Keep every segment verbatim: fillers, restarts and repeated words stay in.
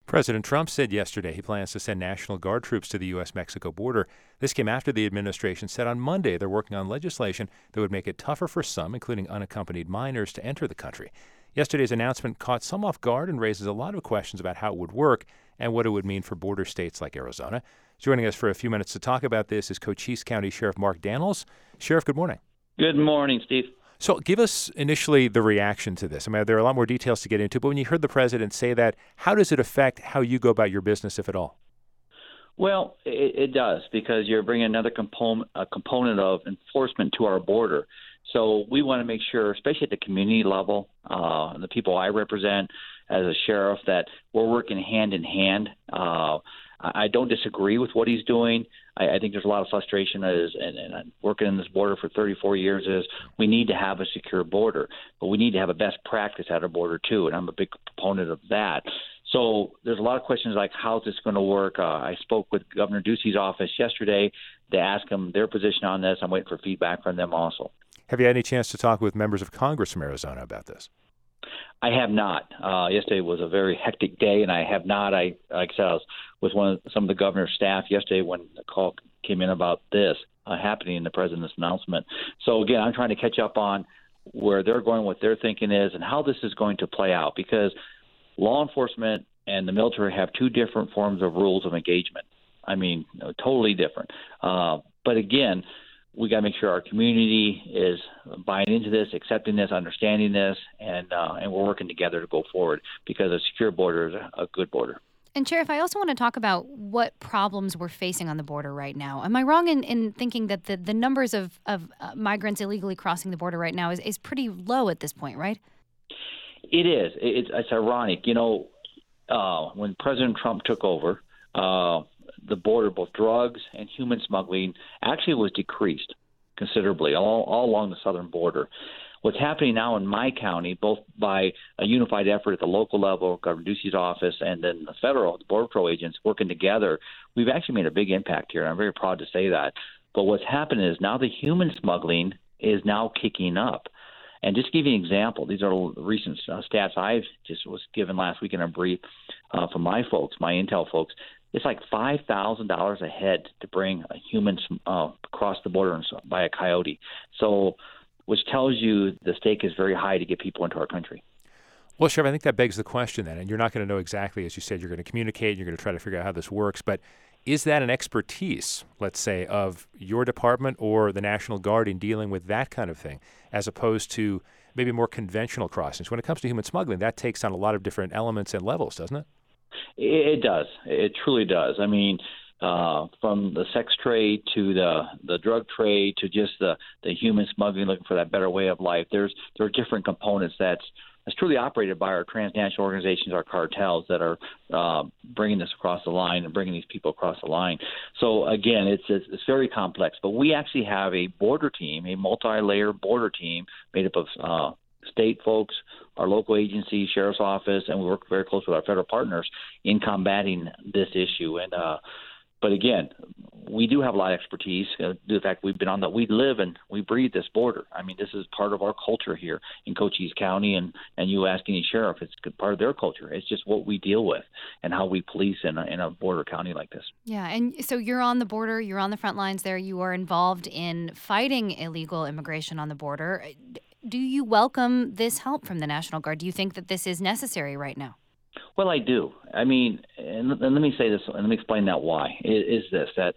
President Trump said yesterday he plans to send National Guard troops to the U S Mexico border. This came after the administration said on Monday they're working on legislation that would make it tougher for some, including unaccompanied minors, to enter the country. Yesterday's announcement caught some off guard and raises a lot of questions about how it would work and what it would mean for border states like Arizona. Joining us for a few minutes to talk about this is Cochise County Sheriff Mark Daniels. Sheriff, good morning. Good morning, Steve. So give us initially the reaction to this. I mean, there are a lot more details to get into, but when you heard the president say that, how does it affect how you go about your business, if at all? Well, it, it does, because you're bringing another component, a component of enforcement to our border. So we want to make sure, especially at the community level, uh, the people I represent as a sheriff, that we're working hand in hand. Uh, I don't disagree with what he's doing. I, I think there's a lot of frustration as, and, and working in this border for thirty-four years is we need to have a secure border, but we need to have a best practice at our border too, and I'm a big proponent of that. So there's a lot of questions like, how's this going to work? Uh, I spoke with Governor Ducey's office yesterday to ask them their position on this. I'm waiting for feedback from them also. Have you had any chance to talk with members of Congress from Arizona about this? I have not. Uh, yesterday was a very hectic day, and I have not. I, like I said, I was with one of some of the governor's staff yesterday when the call came in about this uh, happening in the president's announcement. So, again, I'm trying to catch up on where they're going, what their thinking is, and how this is going to play out, because law enforcement and the military have two different forms of rules of engagement. I mean, you know, totally different. Uh, but, again, we got to make sure our community is buying into this, accepting this, understanding this, and uh, and we're working together to go forward, because a secure border is a, a good border. And, Sheriff, I also want to talk about what problems we're facing on the border right now. Am I wrong in, in thinking that the, the numbers of, of uh, migrants illegally crossing the border right now is, is pretty low at this point, right? It is. It's, it's ironic. You know, uh, when President Trump took over, uh, the border, both drugs and human smuggling, actually was decreased considerably all, all along the southern border. What's happening now in my county, both by a unified effort at the local level, Governor Ducey's office, and then the federal, the Border Patrol agents working together, we've actually made a big impact here. I'm very proud to say that. But what's happened is now the human smuggling is now kicking up. And just to give you an example, these are recent uh, stats I've just was given last week in a brief uh, from my folks, my intel folks. It's like five thousand dollars a head to bring a human uh, across the border by a coyote. So, which tells you the stake is very high to get people into our country. Well, Sheriff, I think that begs the question then, and you're not going to know exactly, as you said, you're going to communicate, you're going to try to figure out how this works, but is that an expertise, let's say, of your department or the National Guard in dealing with that kind of thing, as opposed to maybe more conventional crossings? When it comes to human smuggling, that takes on a lot of different elements and levels, doesn't it? It does. It truly does. I mean, uh, from the sex trade to the, the drug trade to just the, the human smuggling, looking for that better way of life, there's there are different components that's that's truly operated by our transnational organizations, our cartels that are uh, bringing this across the line and bringing these people across the line. So, again, it's, it's it's very complex. But we actually have a border team, a multi-layered border team made up of uh, state folks, our local agency, sheriff's office, and we work very close with our federal partners in combating this issue. And uh, but again, we do have a lot of expertise. Uh, the fact we've been on that, we live and we breathe this border. I mean, this is part of our culture here in Cochise County, and, and you ask any sheriff, it's part of their culture. It's just what we deal with and how we police in a, in a border county like this. Yeah, and so you're on the border, you're on the front lines there, you are involved in fighting illegal immigration on the border. Do you welcome this help from the National Guard? Do you think that this is necessary right now? Well, I do. I mean, and, and let me say this, and let me explain that why. Is, is this, that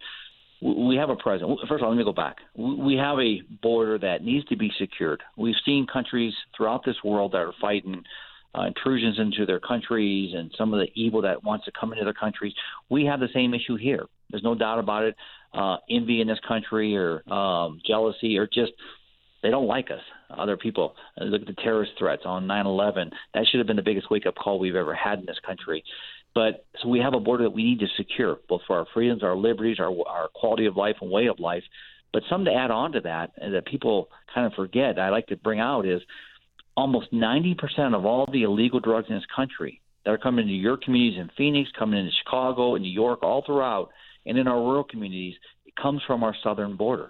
we have a president. First of all, let me go back. We have a border that needs to be secured. We've seen countries throughout this world that are fighting uh, intrusions into their countries and some of the evil that wants to come into their countries. We have the same issue here. There's no doubt about it. Uh, envy in this country or um, jealousy or just they don't like us, other people. Look at the terrorist threats on nine eleven. That should have been the biggest wake-up call we've ever had in this country. But so we have a border that we need to secure, both for our freedoms, our liberties, our, our quality of life and way of life. But some to add on to that, and that people kind of forget, I like to bring out, is almost ninety percent of all the illegal drugs in this country that are coming into your communities in Phoenix, coming into Chicago, in New York, all throughout, and in our rural communities, it comes from our southern border.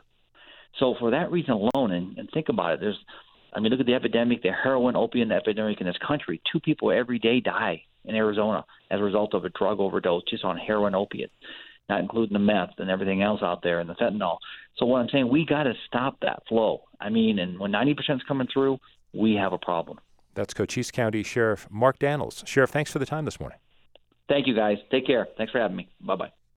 So for that reason alone, and, and think about it, there's, I mean, look at the epidemic, the heroin opium epidemic in this country. Two people every day die in Arizona as a result of a drug overdose just on heroin opiate, not including the meth and everything else out there and the fentanyl. So what I'm saying, we got to stop that flow. I mean, and when ninety percent is coming through, we have a problem. That's Cochise County Sheriff Mark Daniels. Sheriff, thanks for the time this morning. Thank you, guys. Take care. Thanks for having me. Bye-bye.